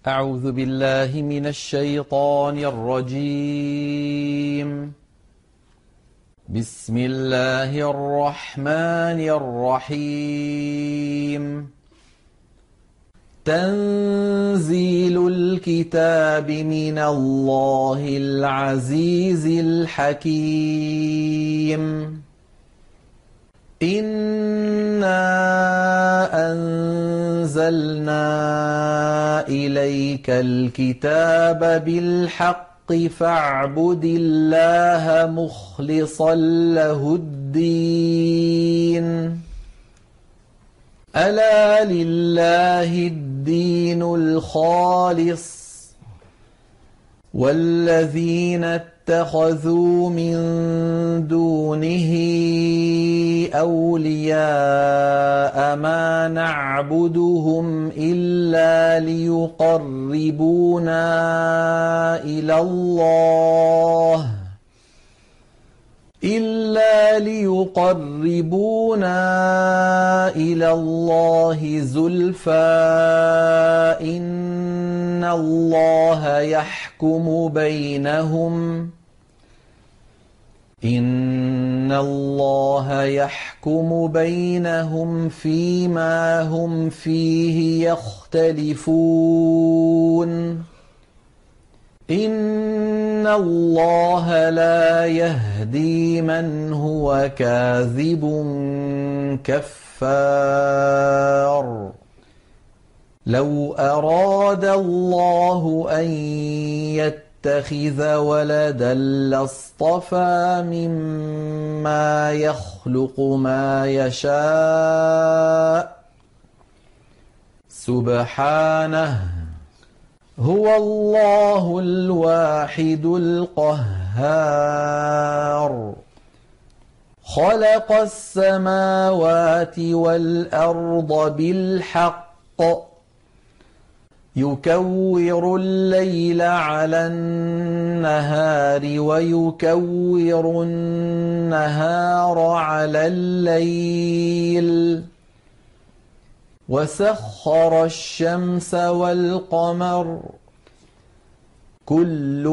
أعوذ بالله من الشيطان الرجيم. بسم الله الرحمن الرحيم. تنزيل الكتاب من الله العزيز الحكيم. إنا أنزلنا إليك الكتاب بالحق فاعبد الله مخلصا له الدين. ألا لله الدين الخالص والذين اتخذوا من دونه أولياء ما نعبدهم إلا ليقربونا إلى الله زلفى. إن الله يحكم بينهم فيما هم فيه يختلفون. إن الله لا يهدي من هو كاذب كفار. لو أراد الله أن يتخذ ولدا لاصطفى مما يخلق ما يشاء. سبحانه، هو الله الواحد القهار. خلق السماوات والأرض بالحق يكور الليل على النهار ويكور النهار على الليل وسخر الشمس والقمر كل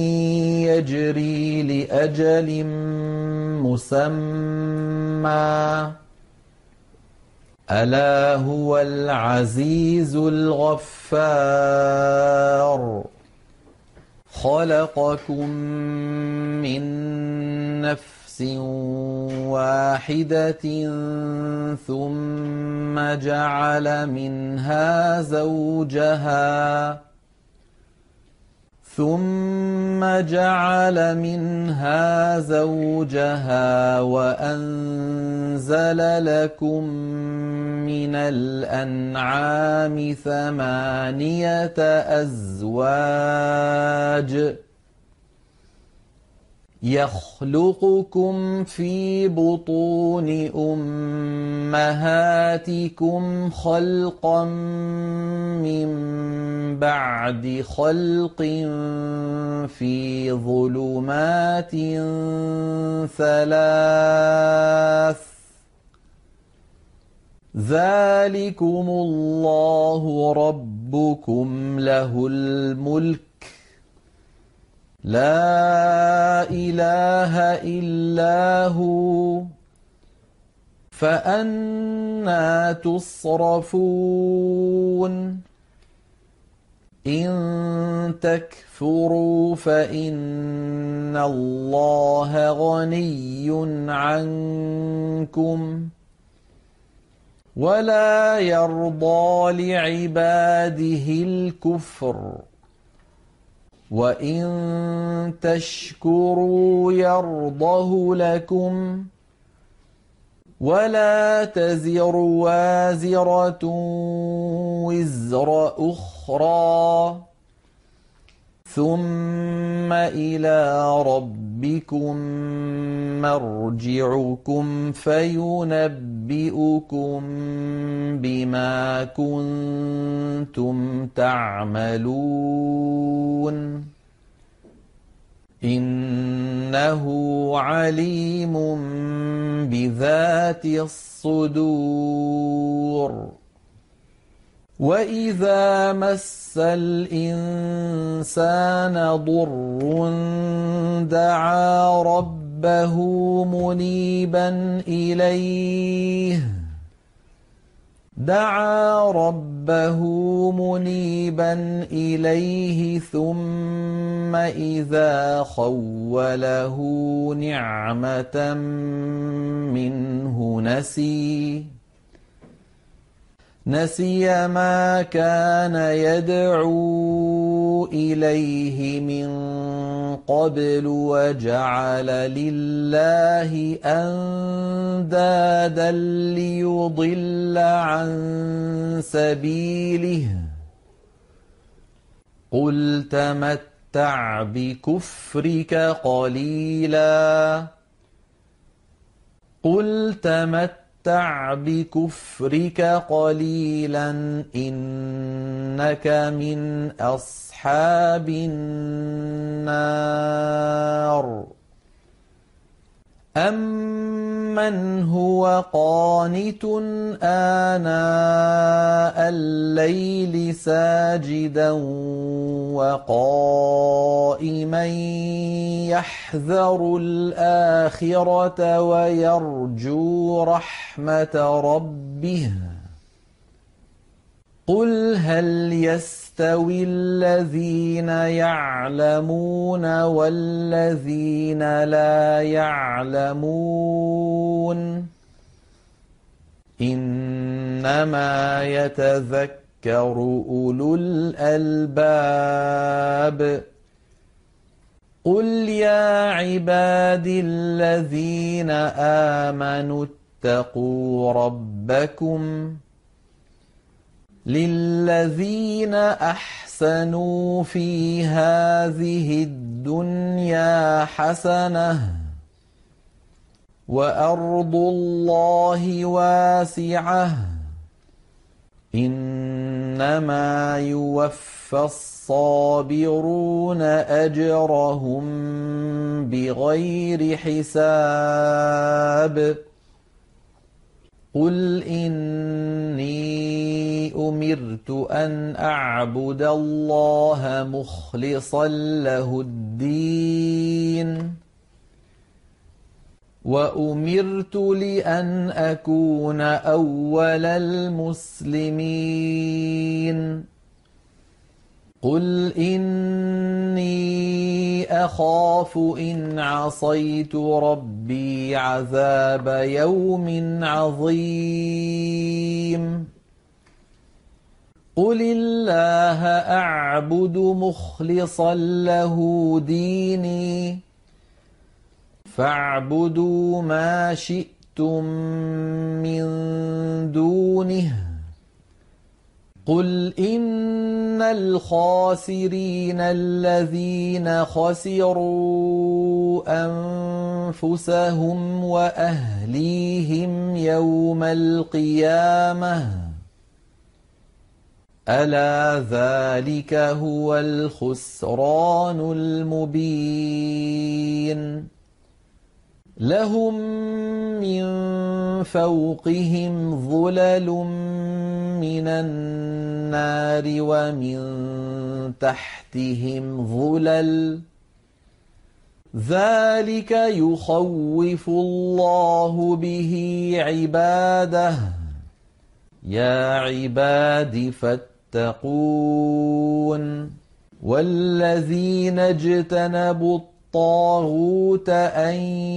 يجري لأجل مسمى. ألا هو العزيز الغفار. خلقكم من نفس واحدة ثم جعل منها زوجها وأنزل لكم من الأنعام 8 أزواج يخلقكم في بطون أمهاتكم خلقا من بعد خلق في ظلمات 3. ذلكم الله ربكم له الملك لا إله إلا هو فأنى تصرفون. إن تكفروا فإن الله غني عنكم ولا يرضى لعباده الكفر وإن تشكروا يرضه لكم ولا تزر وازرة وزر أخرى ثم إلى ربكم مرجعكم فينبئكم بما كنتم تعملون. إنه عليم بذات الصدور. وَإِذَا مَسَّ الْإِنسَانَ ضُرٌّ دَعَا رَبَّهُ مُنِيبًا إِلَيْهِ ثُمَّ إِذَا خَوَّلَهُ نِعْمَةً مِّنْهُ نسي ما كان يدعو إليه من قبل وجعل لله أندادا ليضل عن سبيله قل تمتع بكفرك قليلا إنك من أصحاب النار أَمَّنْ هُوَ قَانِتٌ آنَاءَ اللَّيْلِ سَاجِدًا وَقَائِمًا يَحْذَرُ الْآخِرَةَ وَيَرْجُو رَحْمَةَ رَبِّهِ قُلْ هَلْ يَسْتَوِي الَّذِينَ يَعْلَمُونَ وَالَّذِينَ لَا يَعْلَمُونَ إِنَّمَا يَتَذَكَّرُ أُولُو الْأَلْبَابِ قُلْ يَا عِبَادِي الَّذِينَ آمَنُوا اتَّقُوا رَبَّكُمْ لِلَّذِينَ أَحْسَنُوا فِي هَٰذِهِ الدُّنْيَا حَسَنَةٌ وَأَرْضُ اللَّهِ وَاسِعَةٌ إِنَّمَا يُوَفَّى الصَّابِرُونَ أَجْرَهُم بِغَيْرِ حِسَابٍ قُلْ إِنِّي أُمِرْتُ أَنْ أَعْبُدَ اللَّهَ مُخْلِصًا لَهُ الدِّينَ وَأُمِرْتُ لِأَنْ أَكُونَ أَوَّلَ الْمُسْلِمِينَ قُلْ إِنِّي أَخَافُ إِنْ عَصَيْتُ رَبِّي عَذَابَ يَوْمٍ عَظِيمٍ قُلِ اللَّهَ أَعْبُدُ مُخْلِصًا لَهُ دِينِي فَاعْبُدُوا مَا شِئْتُم مِّن دُونِهِ قُلْ إِنَّ الْخَاسِرِينَ الَّذِينَ خَسِرُوا أَنفُسَهُمْ وَأَهْلِيهِمْ يَوْمَ الْقِيَامَةِ أَلَا ذَٰلِكَ هُوَ الْخُسْرَانُ الْمُبِينُ لَهُم مِّن فَوْقِهِمْ ظُلَلٌ مِّنَ النَّارِ وَمِن تَحْتِهِمْ ظُلَلٌ ۚ ذَٰلِكَ يُخَوِّفُ اللَّهُ بِهِ عِبَادَهُ ۚ يَا عِبَادِ فَاتَّقُونِ وَالَّذِينَ اجْتَنَبُوا الطَّاغُوتَ أَن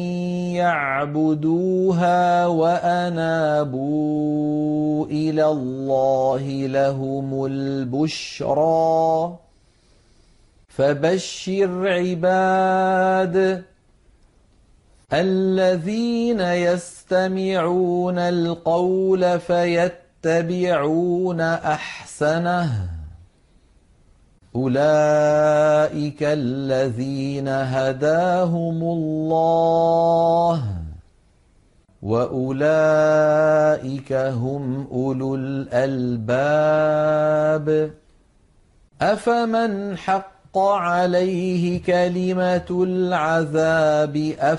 يَعْبُدُوهَا وَأَنَابُوا إِلَى اللَّهِ لَهُمُ الْبُشْرَىٰ فَبَشِّرْ عِبَادِ الَّذِينَ يَسْتَمِعُونَ الْقَوْلَ فَيَتَّبِعُونَ أَحْسَنَهُ أُولَٰئِكَ الَّذِينَ هَدَاهُمُ اللَّهُ ۖ وَأُولَٰئِكَ هُمْ أُولُو الْأَلْبَابِ أَفَمَنْ حَقَّ عليه كلمة العذاب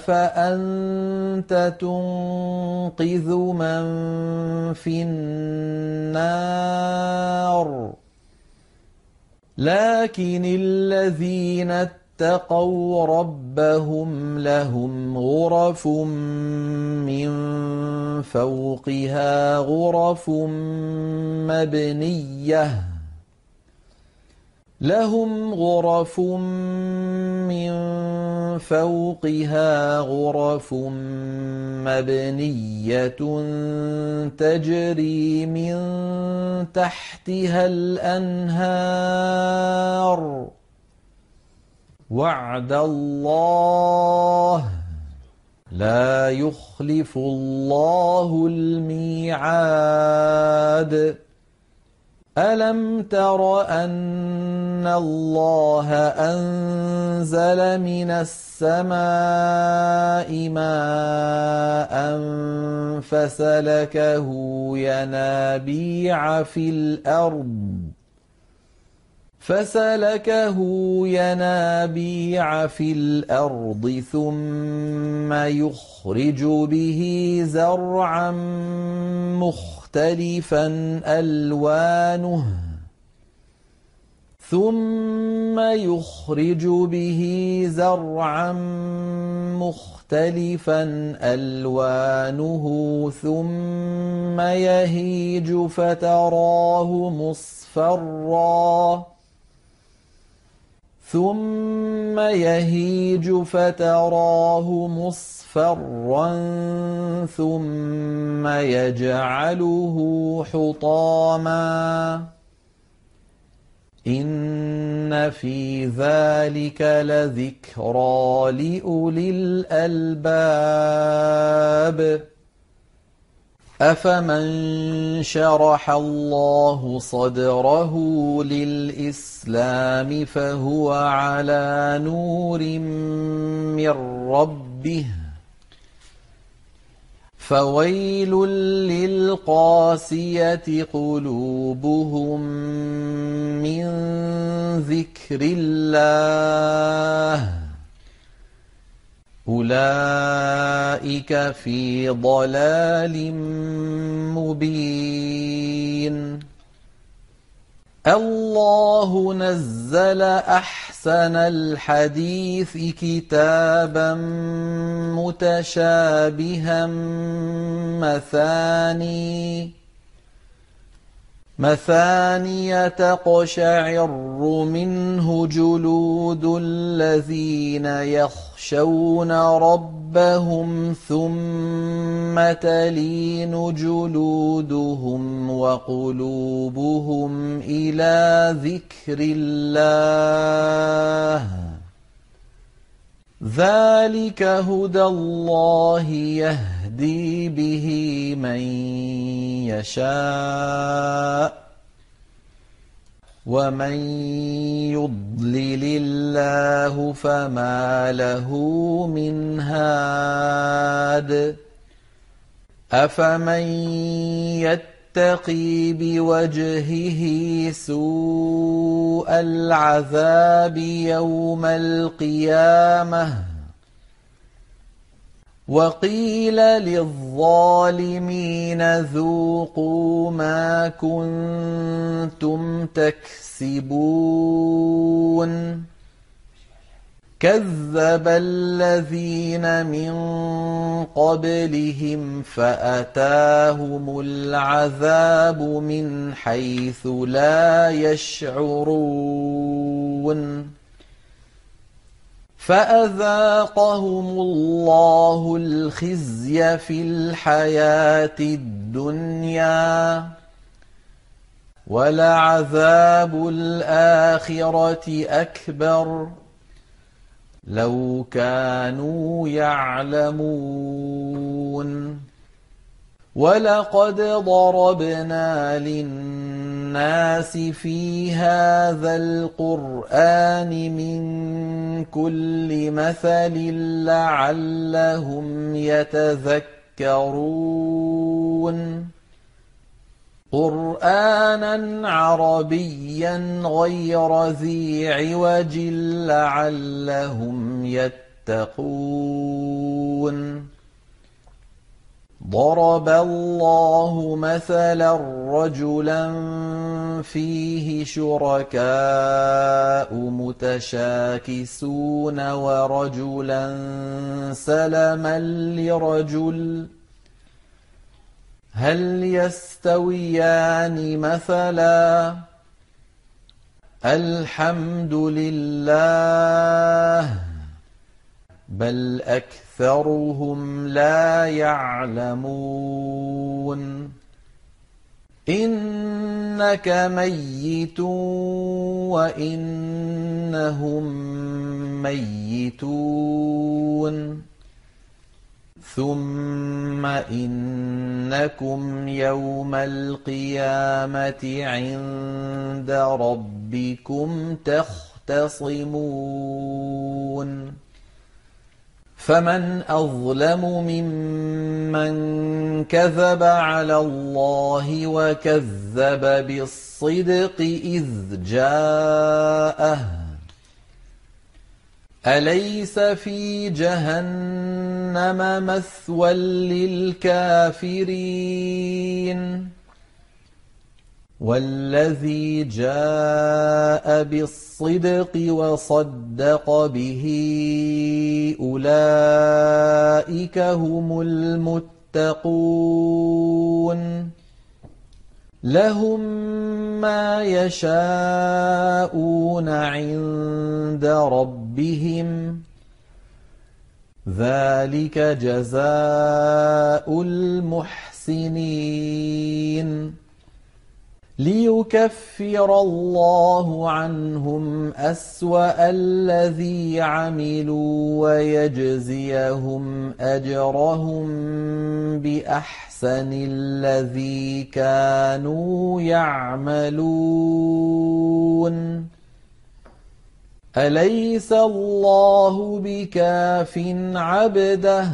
أفأنت تنقذ من في النار لكن الذين اتقوا ربهم لهم غرف من فوقها غرف مبنية لهم غرف من فوقها غرف مبنية تجري من تحتها الأنهار وعد الله لا يخلف الله الميعاد ألم تر أن الله أنزل من السماء ماء فسلكه ينابيع في الأرض ثم يخرج به زرعا مختلفا ألوانه ثم يهيج فتراه مصفرا ثم يجعله حطاما إن في ذلك لذكرى لأولي الألباب أفمن شرح الله صدره للإسلام فهو على نور من ربه فويل للقاسية قلوبهم من ذكر الله أولئك في ضلال مبين الله نزل أحسن الحديث كتابا متشابها مثانية تقشعر منه جلود الذين يخشون ربهم ثم تلين جلودهم وقلوبهم إلى ذكر الله ذلك هدى الله يهدي به من يشاء ومن يضلل الله فما له من هاد أفمن يتقي بوجهه سوء العذاب يوم القيامة وقيل للظالمين ذوقوا ما كنتم تكسبون كذب الذين من قبلهم فأتاهم العذاب من حيث لا يشعرون فأذاقهم الله الخزي في الحياة الدنيا ولعذاب الآخرة أكبر لو كانوا يعلمون ولقد ضربنا للناس في هذا القرآن من كل مثل لعلهم يتذكرون قُرْآنًا عَرَبِيًّا غَيْرَ ذِي عِوَجٍ لَّعَلَّهُمْ يَتَّقُونَ ضَرَبَ اللَّهُ مَثَلًا رَّجُلًا فِيهِ شُرَكَاءُ مُتَشَاكِسُونَ وَرَجُلًا سَلَمًا لِّرَجُلٍ هَلْ يَسْتَوِيَانِ مَثَلًا ۚ الْحَمْدُ لِلَّهِ ۚ بَلْ أَكْثَرُهُمْ لَا يَعْلَمُونَ إِنَّكَ مَيِّتٌ وَإِنَّهُم مَّيِّتُونَ ثُمَّ إِنَّكُمْ يَوْمَ الْقِيَامَةِ عِندَ رَبِّكُمْ تَخْتَصِمُونَ فَمَنْ أَظْلَمُ مِمَّن كَذَبَ عَلَى اللَّهِ وَكَذَّبَ بِالصِّدْقِ إِذْ جَاءَهُ أَلَيْسَ فِي جَهَنَّمَ مَثْوًى لِّلْكَافِرِينَ وَالَّذِي جَاءَ بِالصِّدْقِ وَصَدَّقَ بِهِ أُولَٰئِكَ هُمُ الْمُتَّقُونَ لَهُم مَّا يَشَاءُونَ عِندَ رَبِّهِمْ ۚ ذَٰلِكَ جَزَاءُ الْمُحْسِنِينَ لِيُكَفِّرَ اللَّهُ عَنْهُمْ أَسْوَأَ الَّذِي عَمِلُوا وَيَجْزِيَهُمْ أَجْرَهُم بِأَحْسَنِ الَّذِي كَانُوا يَعْمَلُونَ أَلَيْسَ اللَّهُ بِكَافٍ عَبْدَهُ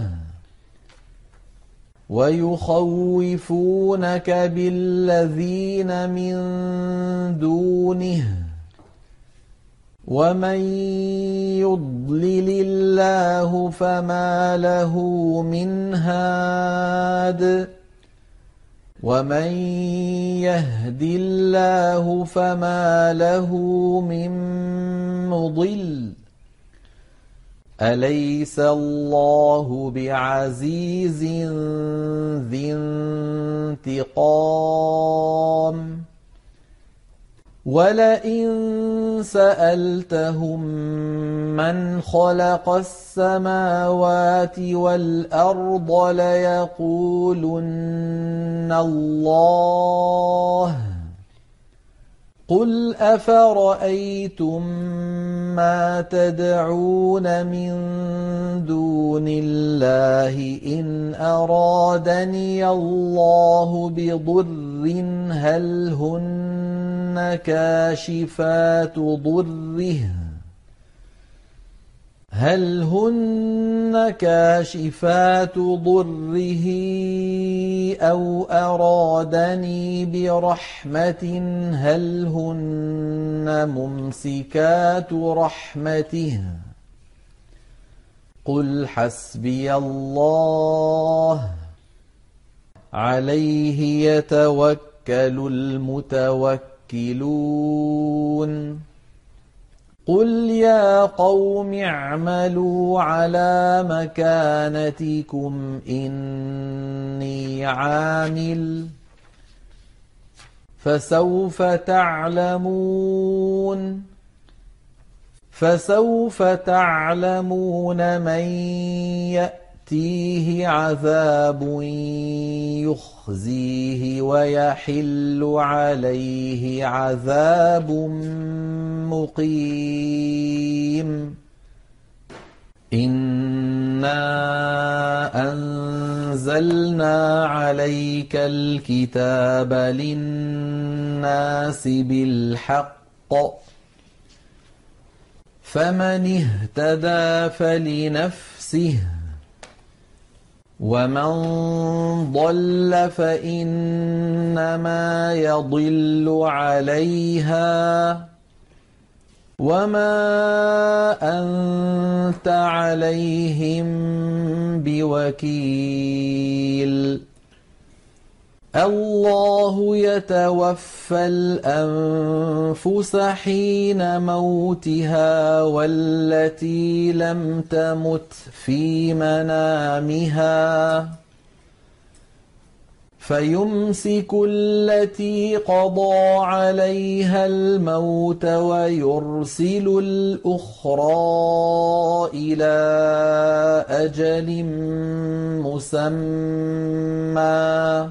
وَيُخَوِّفُونَكَ بِالَّذِينَ مِن دُونِهِ ۚ وَمَن يُضْلِلِ اللَّهُ فَمَا لَهُ مِنْ هَادٍ وَمَن يَهْدِ اللَّهُ فَمَا لَهُ مِن مُّضِلٍّ أَلَيْسَ اللَّهُ بِعَزِيزٍ ذِي انتِقَامٍ وَلَئِن سَأَلْتَهُم مَّنْ خَلَقَ السَّمَاوَاتِ وَالْأَرْضَ لَيَقُولُنَّ اللَّهُ ۚ قُلْ أَفَرَأَيْتُم مَّا تَدْعُونَ مِن دُونِ اللَّهِ إِنْ أَرَادَنِيَ اللَّهُ بِضُرٍّ هَلْ هُنَّ كَاشِفَاتُ ضُرِّهِ أَوْ أَرَادَنِي بِرَحْمَةٍ هَلْ هُنَّ مُمْسِكَاتُ رَحْمَتِهِ ۚ قُلْ حَسْبِيَ اللَّهُ ۖ عَلَيْهِ يَتَوَكَّلُ الْمُتَوَكِّلُونَ قُلْ يَا قَوْمِ اعْمَلُوا عَلَىٰ مَكَانَتِكُمْ إِنِّي عَامِلٌ ۖ فَسَوْفَ تَعْلَمُونَ مَن يَأْتِيهِ عَذَابٌ يُخْزِيهِ وَيَحِلُّ عَلَيْهِ عَذَابٌ مُّقِيمٌ إِنَّا أَنزَلْنَا عَلَيْكَ الْكِتَابَ لِلنَّاسِ بِالْحَقِّ ۖ فَمَنِ اهْتَدَىٰ فَلِنَفْسِهِ ۖ ومن ضل فإنما يضل عليها وما أنت عليهم بوكيل الله يتوفى الأنفس حين موتها والتي لم تمت في منامها فيمسك التي قضى عليها الموت ويرسل الأخرى إلى أجل مسمى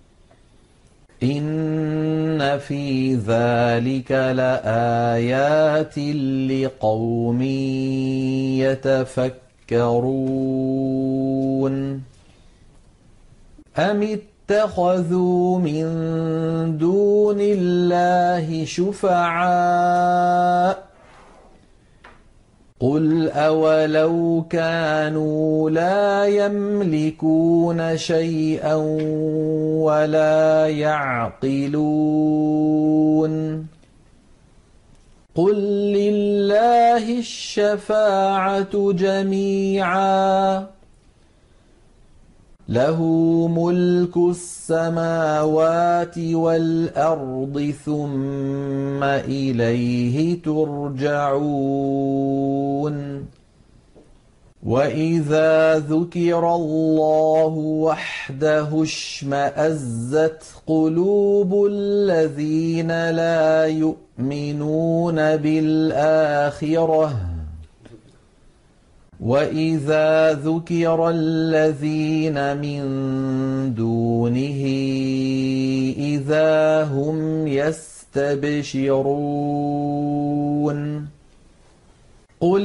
إن في ذلك لآيات لقوم يتفكرون أم اتخذوا من دون الله شفعاء قل أولو كانوا لا يملكون شيئا ولا يعقلون قل لله الشفاعة جميعا له ملك السماوات والأرض ثم إليه ترجعون وإذا ذكر الله وحده اشمأزت قلوب الذين لا يؤمنون بالآخرة وإذا ذكر الذين من دونه إذا هم يستبشرون قل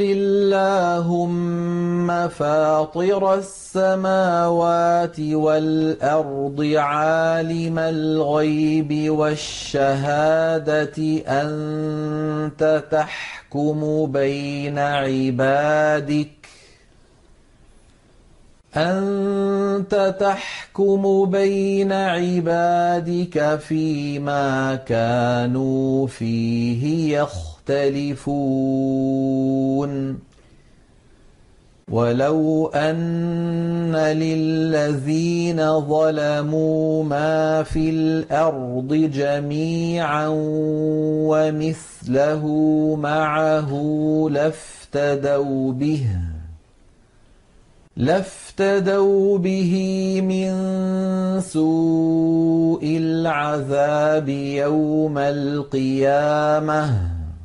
اللهم فاطر السماوات والأرض عالم الغيب والشهادة أنت تحكم بين عبادك فيما كانوا فيه يختلفون ولو أن للذين ظلموا ما في الأرض جميعا ومثله معه لافتدوا به من سوء العذاب يوم القيامة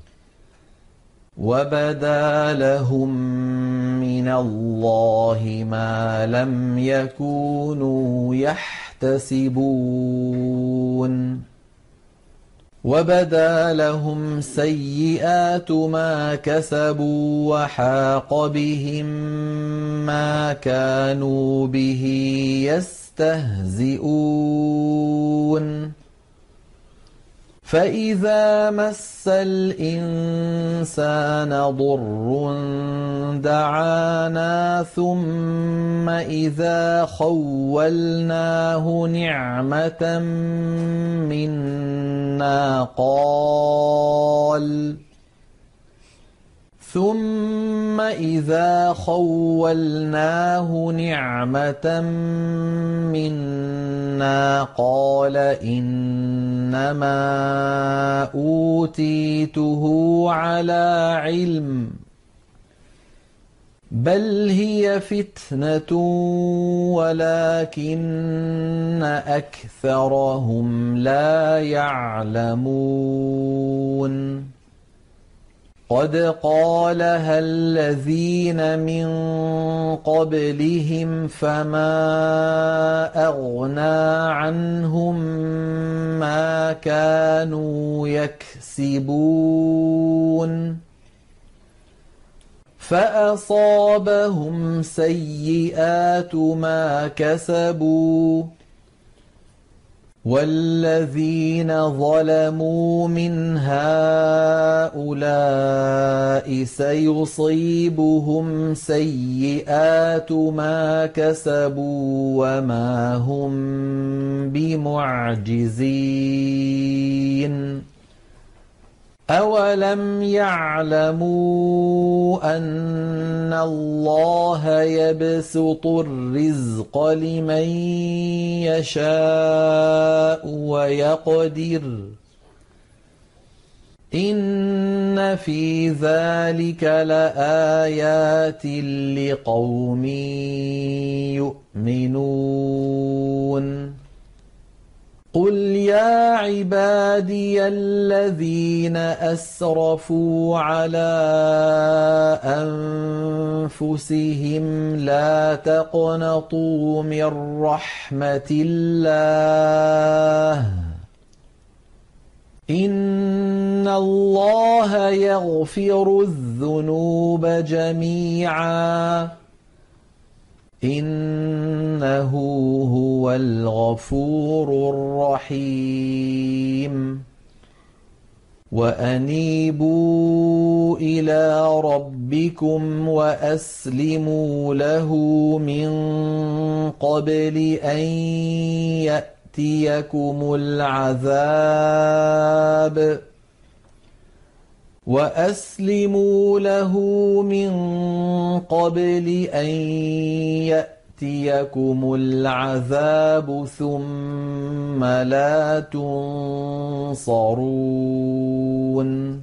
وبدا لهم من الله ما لم يكونوا يحتسبون وبدا لهم سيئات ما كسبوا وحاق بهم ما كانوا به يستهزئون فإذا مس الإنسان ضر دعانا ثم إذا خولناه نعمة منا قال إنما أوتيته على علم بل هي فتنة ولكن أكثرهم لا يعلمون قد قالها الذين من قبلهم فما أغنى عنهم ما كانوا يكسبون فأصابهم سيئات ما كسبوا وَالَّذِينَ ظَلَمُوا مِنْ هَٰؤُلَاءِ سَيُصِيبُهُمْ سَيِّئَاتُ مَا كَسَبُوا وَمَا هُم بِمُعْجِزِينَ أَوَلَمْ يَعْلَمُوا أَنَّ اللَّهَ يَبْسُطُ الرِّزْقَ لِمَن يَشَاءُ وَيَقْدِرُ إِنَّ فِي ذَلِكَ لَآيَاتٍ لِقَوْمٍ يُؤْمِنُونَ قُلْ يَا عِبَادِيَ الَّذِينَ أَسْرَفُوا عَلَىٰ أَنفُسِهِمْ لَا تَقْنَطُوا مِن رَّحْمَةِ اللَّهِ ۚ إِنَّ اللَّهَ يَغْفِرُ الذُّنُوبَ جَمِيعًا إِنَّهُ هُوَ الْغَفُورُ الرَّحِيمُ وَأَنِيبُوا إِلَىٰ رَبِّكُمْ وَأَسْلِمُوا لَهُ مِن قَبْلِ أَن يَأْتِيَكُمُ الْعَذَابُ ثُمَّ لَا تُنصَرُونَ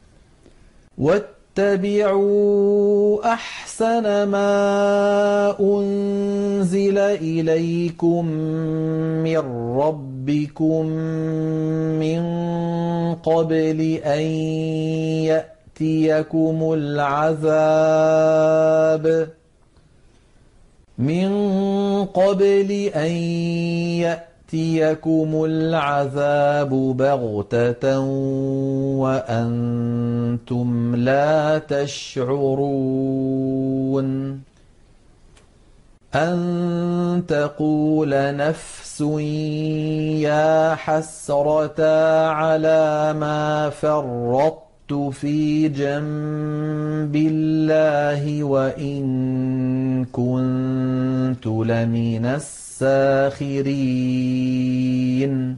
وَاتَّبِعُوا أَحْسَنَ مَا أُنزِلَ إِلَيْكُم مِّن رَّبِّكُم مِّن قَبْلِ أَن يَأْتِيَكُمُ الْعَذَابُ بَغْتَةً وَأَنتُمْ لَا تَشْعُرُونَ أَن تَقُولَ نَفْسٌ يَا حَسْرَتَا عَلَىٰ مَا فَرَّطتُ فِي جَنبِ اللَّهِ وَإِن كُنتُ لَمِنَ السَّاخِرِينَ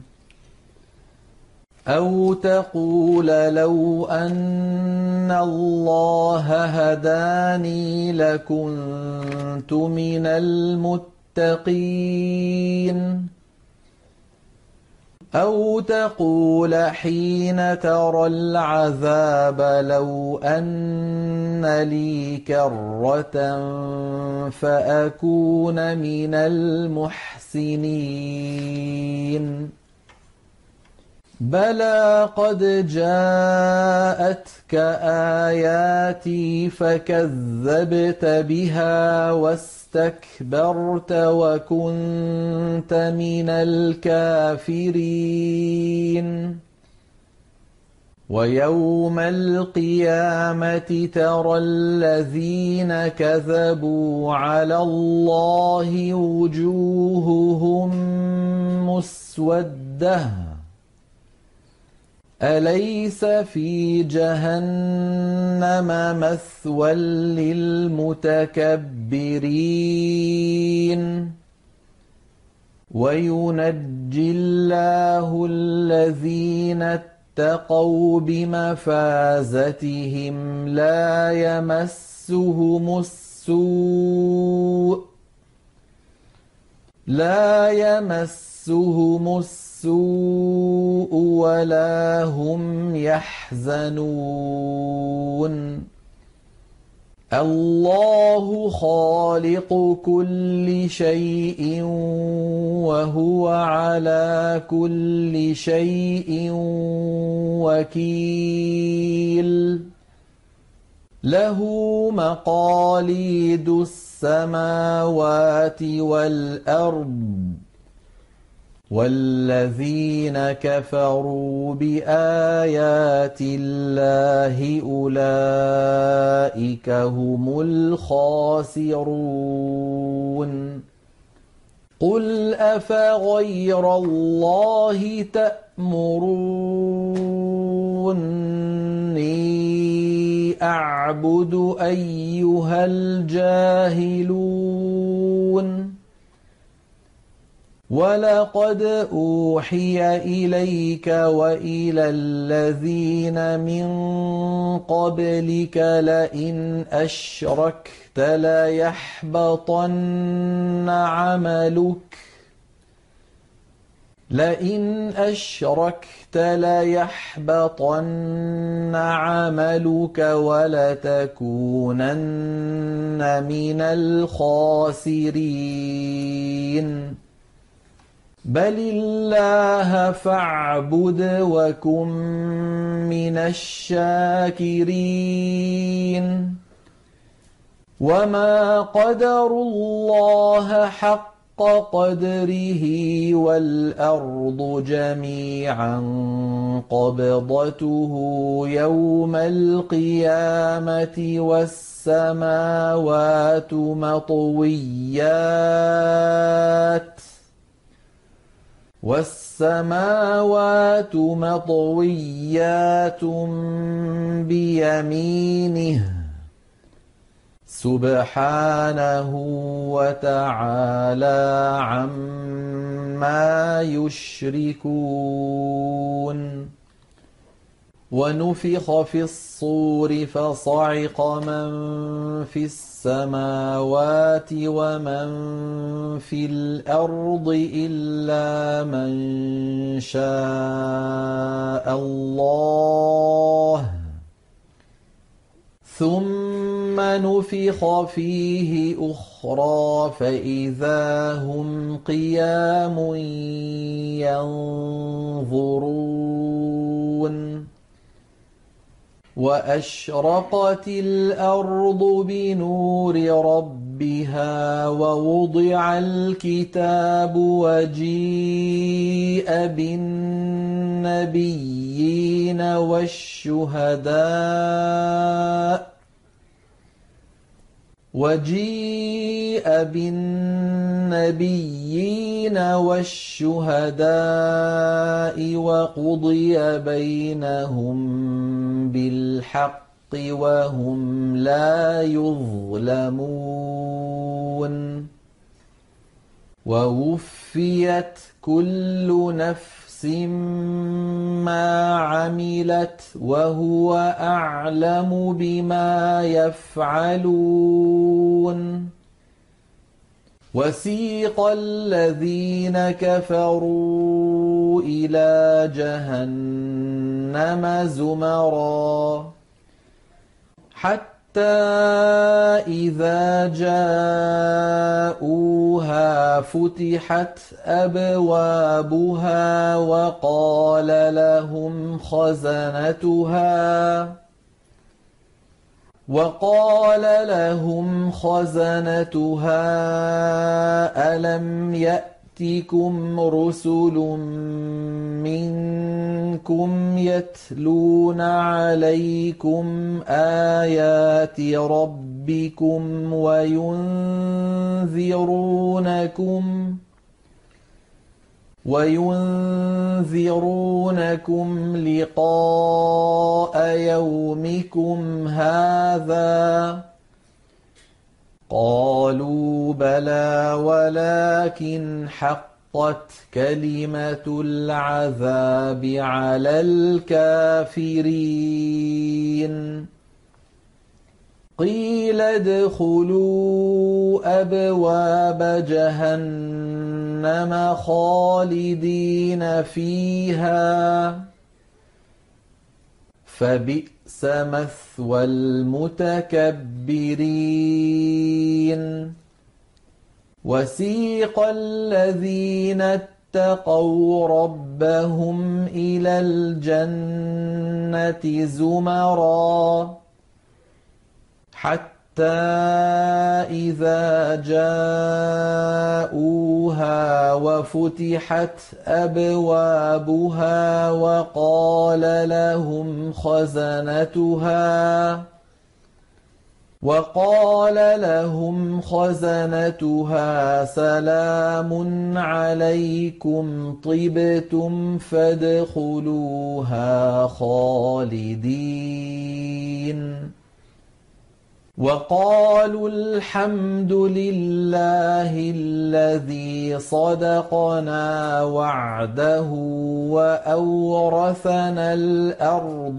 أَوْ تَقُولَ لَوْ أَنَّ اللَّهَ هَدَانِي لَكُنتُ مِنَ الْمُتَّقِينَ أَوْ تَقُولَ حِينَ تَرَى الْعَذَابَ لَوْ أَنَّ لِي كَرَّةً فَأَكُونَ مِنَ الْمُحْسِنِينَ بَلَىٰ قَدْ جَاءَتْكَ آيَاتِي فَكَذَّبْتَ بِهَا وَاسْتَكْبَرْتَ وَكُنتَ مِنَ الْكَافِرِينَ وَيَوْمَ الْقِيَامَةِ تَرَى الَّذِينَ كَذَبُوا عَلَى اللَّهِ وُجُوهُهُم مُّسْوَدَّةٌ أَلَيْسَ فِي جَهَنَّمَ مَثْوًى لِّلْمُتَكَبِّرِينَ وَيُنَجِّي اللَّهُ الَّذِينَ اتَّقَوْا بِمَفَازَتِهِمْ لا يمسهم السوء ولا هم يحزنون الله خالق كل شيء وهو على كل شيء وكيل له مقاليد السماوات والأرض والذين كفروا بآيات الله أولئك هم الخاسرون قُلْ أَفَغَيْرَ اللَّهِ تَأْمُرُونِّي أَعْبُدُ أَيُّهَا الْجَاهِلُونَ وَلَقَدْ أُوحِيَ إِلَيْكَ وَإِلَى الَّذِينَ مِن قَبْلِكَ لَئِنْ أَشْرَكْتَ لَيَحْبَطَنَّ عَمَلُكَ وَلَتَكُونَنَّ مِنَ الْخَاسِرِينَ بَلِ اللَّهَ فَاعْبُدْ وَكُن مِّنَ الشَّاكِرِينَ وَمَا قَدَرُوا اللَّهَ حَقَّ قَدْرِهِ وَالْأَرْضُ جَمِيعًا قَبْضَتُهُ يَوْمَ الْقِيَامَةِ وَالسَّمَاوَاتُ مَطْوِيَّاتٌ بِيَمِينِهِ سُبْحَانَهُ وَتَعَالَىٰ عَمَّا يُشْرِكُونَ وَنُفِخَ فِي الصُّورِ فَصَعِقَ مَن فِي السَّمَاوَاتِ وَمَن فِي الْأَرْضِ إِلَّا مَن شَاءَ اللَّهُ ثُمَّ نُفِخَ فِيهِ أُخْرَىٰ فَإِذَا هُمْ قِيَامٌ يَنظُرُونَ وَأَشْرَقَتِ الْأَرْضُ بِنُورِ رَبِّهَا وَوُضِعَ الْكِتَابُ وَجِيءَ بالنبيين والشهداء وَقُضِيَ بَيْنَهُم بِالْحَقِّ وَهُمْ لَا يُظْلَمُونَ وَوُفِّيَتْ كُلُّ نَفْسٍ مَّا عَمِلَتْ وَهُوَ أَعْلَمُ بِمَا يَفْعَلُونَ وَسِيقَ الَّذِينَ كَفَرُوا إِلَىٰ جَهَنَّمَ زُمَرًا حَتَّىٰ إِذَا جَاءُوهَا فُتِحَتْ أَبْوَابُهَا وَقَالَ لَهُمْ خَزَنَتُهَا أَلَمْ يَأْتِكُمْ رُسُلٌ مِّنكُمْ يَتْلُونَ عَلَيْكُمْ آيَاتِ رَبِّكُمْ وَيُنذِرُونَكُمْ لِقَاءَ يَوْمِكُمْ هَٰذَا ۚ قَالُوا بَلَىٰ وَلَٰكِنْ حَقَّتْ كَلِمَةُ الْعَذَابِ عَلَى الْكَافِرِينَ قِيلَ ادْخُلُوا أَبْوَابَ جَهَنَّمَ خَالِدِينَ فِيهَا فَبِئْسَ مَثْوَى الْمُتَكَبِّرِينَ وَسِيقَ الَّذِينَ اتَّقَوْا رَبَّهُمْ إِلَى الْجَنَّةِ زُمَرًا حَتَّىٰ إِذَا جَاءُوهَا وَفُتِحَتْ أَبْوَابُهَا وقال لهم خزنتها سلام عليكم طبتم فادخلوها خالدين وقالوا الحمد لله الذي صدقنا وعده وأورثنا الأرض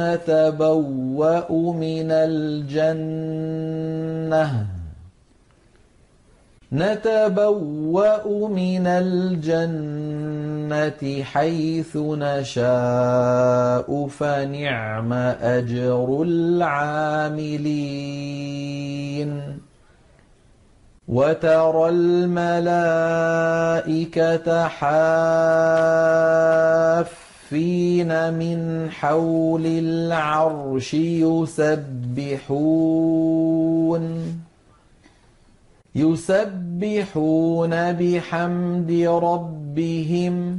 نتبوأ من الجنة حيث نشاء فنعم أجر العاملين وترى الملائكة حافين من حول العرش يسبحون بحمد ربهم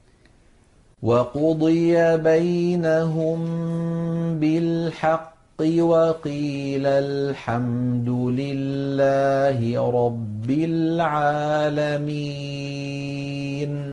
وقضي بينهم بالحق وقيل الحمد لله رب العالمين